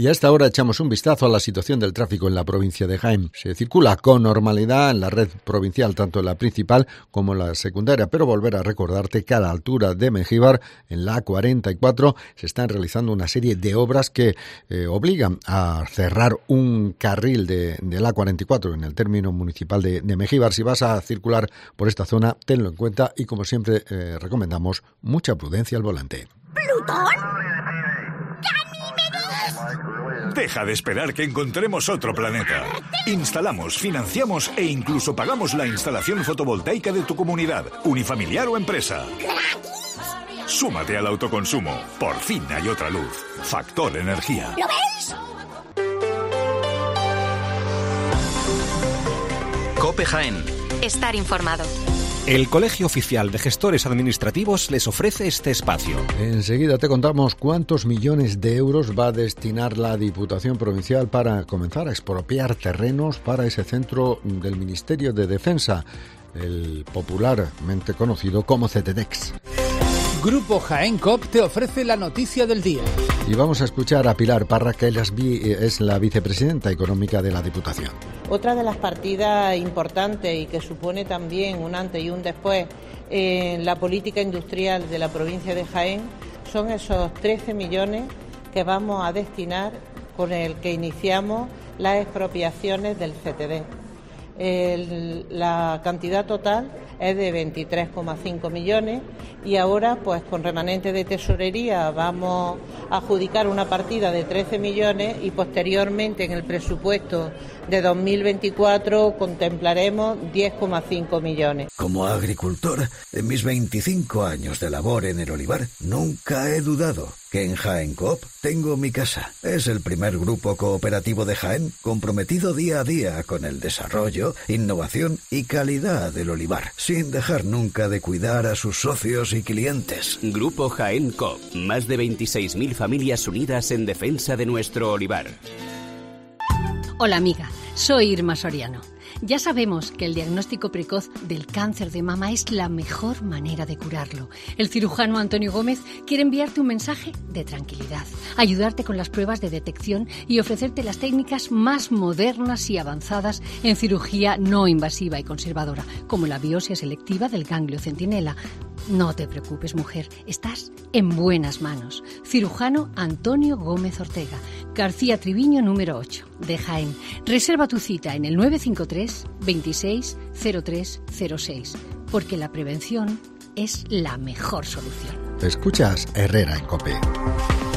Y a esta hora echamos un vistazo a la situación del tráfico en la provincia de Jaén. Se circula con normalidad en la red provincial, tanto en la principal como en la secundaria, pero volver a recordarte que a la altura de Mengíbar, en la A44, se están realizando una serie de obras que obligan a cerrar un carril de la A44 en el término municipal de Mengíbar. Si vas a circular por esta zona, tenlo en cuenta y, como siempre, recomendamos mucha prudencia al volante. ¿Plutón? Deja de esperar que encontremos otro planeta. Instalamos, financiamos e incluso pagamos la instalación fotovoltaica de tu comunidad, unifamiliar o empresa. Súmate al autoconsumo. Por fin hay otra luz. Factor Energía. ¿Lo veis? COPE Jaén. Estar informado. El Colegio Oficial de Gestores Administrativos les ofrece este espacio. Enseguida te contamos cuántos millones de euros va a destinar la Diputación Provincial para comenzar a expropiar terrenos para ese centro del Ministerio de Defensa, el popularmente conocido como CETEDEX. Grupo Jaén COP te ofrece la noticia del día. Y vamos a escuchar a Pilar Parra, que es la vicepresidenta económica de la Diputación. Otra de las partidas importantes y que supone también un antes y un después en la política industrial de la provincia de Jaén son esos 13 millones que vamos a destinar con el que iniciamos las expropiaciones del CETEDEX. La cantidad total es de 23,5 millones y ahora, pues con remanente de tesorería, vamos a adjudicar una partida de 13 millones y posteriormente en el presupuesto de 2024 contemplaremos 10,5 millones. Como agricultor, en mis 25 años de labor en el olivar, nunca he dudado que en Jaén Coop tengo mi casa. Es el primer grupo cooperativo de Jaén comprometido día a día con el desarrollo, innovación y calidad del olivar, sin dejar nunca de cuidar a sus socios y clientes. Grupo Jaén Coop, más de 26.000 familias unidas en defensa de nuestro olivar. Hola amiga, soy Irma Soriano. Ya sabemos que el diagnóstico precoz del cáncer de mama es la mejor manera de curarlo. El cirujano Antonio Gómez quiere enviarte un mensaje de tranquilidad, ayudarte con las pruebas de detección y ofrecerte las técnicas más modernas y avanzadas en cirugía no invasiva y conservadora, como la biopsia selectiva del ganglio centinela. No te preocupes, mujer, estás en buenas manos. Cirujano Antonio Gómez Ortega, García Triviño número 8, de Jaén. Reserva tu cita en el 953 26 03 06, porque la prevención es la mejor solución. Escuchas Herrera en COPE.